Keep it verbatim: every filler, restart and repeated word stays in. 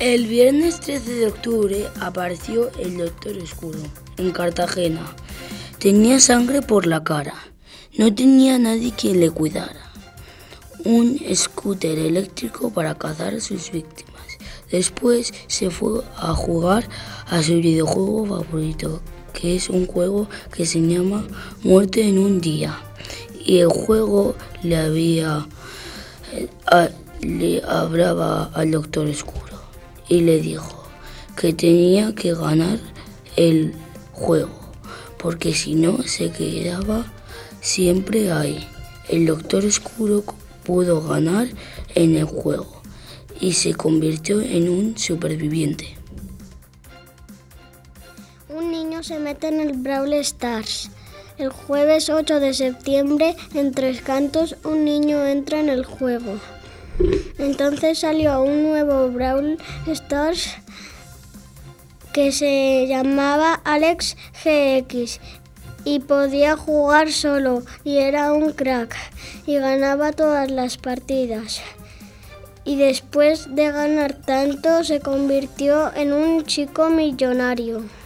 El viernes trece de octubre apareció el Doctor Oscuro en Cartagena. Tenía sangre por la cara. No tenía nadie que le cuidara. Un scooter eléctrico para cazar a sus víctimas. Después se fue a jugar a su videojuego favorito, que es un juego que se llama Muerte en un día. Y el juego le había a, le hablaba al Doctor Oscuro y le dijo que tenía que ganar el juego, porque si no se quedaba siempre ahí. El Doctor Oscuro pudo ganar en el juego y se convirtió en un superviviente. Un niño se mete en el Brawl Stars. El jueves ocho de septiembre, en Tres Cantos, un niño entra en el juego. Entonces salió un nuevo Brawl Stars que se llamaba Alex G X y podía jugar solo y era un crack y ganaba todas las partidas. Y después de ganar tanto se convirtió en un chico millonario.